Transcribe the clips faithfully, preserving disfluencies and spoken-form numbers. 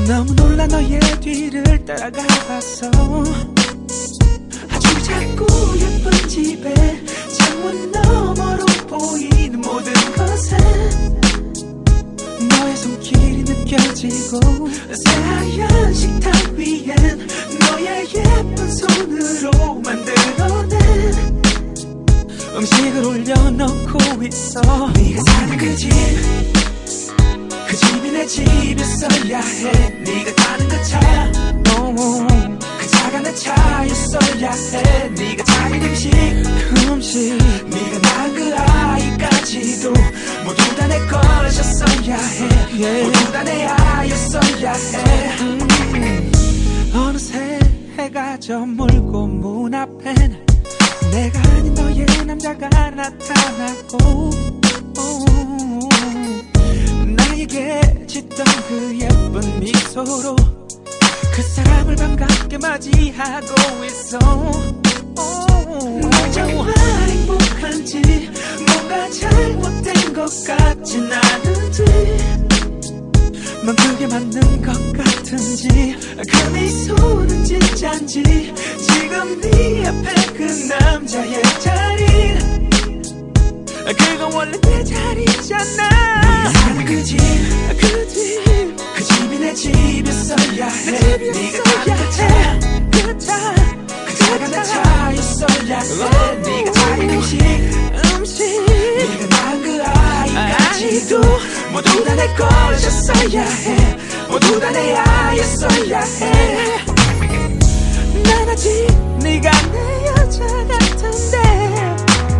너무 놀라 너의 뒤를 따라가봤어. 아주 작고 예쁜 집에 창문 너머로 보이는 모든 것에 너의 손길이 느껴지고 새하얀 식탁 위엔 너의 예쁜 손으로 만들어낸 음식을 올려놓고 있어. 네가 사는 그 집, 그 집이 내 집이었어야 해. 네가 타는 그 차, 그 차가 내 차였어야 해. 네가 차린 음식, 그 음식, 네가 낳은 그 아이까지도 모두 다 내 것이었어야 해. yeah. 모두 다 내 아이였어야 해. 음. 어느새 해가 저물고 문 앞엔 내가 아닌 너의 남자가 나타나고 나에게 짓던 그 예쁜 미소로 그 사람을 반갑게 맞이하고 있어. 난 정말 행복한지 뭔가 잘못된 것 같진 않은지 넌 그게 맞는 것 같은지 그 미소는 진짠지 지금 네 앞에 그 남자의 자리 그건 원래 내 자리잖아. 네가 사는 그 집, 그 집, 그 집이 내 집이었어야 해. 네가 타는 그 차, 그 차, 그 차가 내 차였어야 해. 네가 차린 음식, 음식, 네가 낳은 그 아이까지도 모두 다 내 것이었어야 해. 모두 다 내 아이였어야 해. 난 아직 네가 내 여자 같은데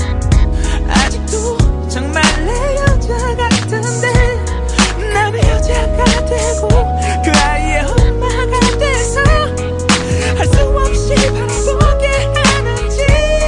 아직도 정말 내 여자 같은데 남의 여자가 되고 그 아이의 엄마가 돼서 할 수 없이 바라보게 하는지.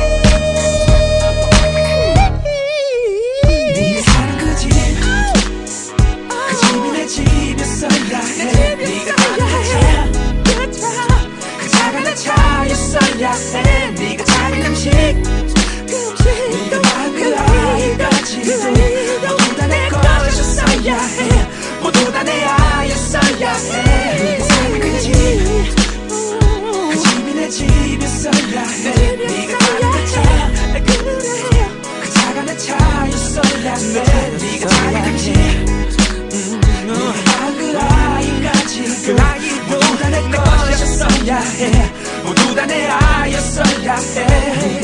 네가 사는 그 집, 그 집이 내 집이었어야 해. 네가 타는 그 차, 그 차가 내 차였어야 해. 네가 차린 음식, 네가 낳은 그 아이까지도 모두 다 내 것이었어야 해. 모두 다 내 아이였어야 해. 네가 사는 그 집, 그 집이 내 집이었어야 해. 네가 타는 그 차, 그 차가 내 차였어야 해. 네가 차린 음식, 네가 낳은 그 아이까지도 모두 다 내 것이었어야 해. 모두 다 내 아이였어야 해.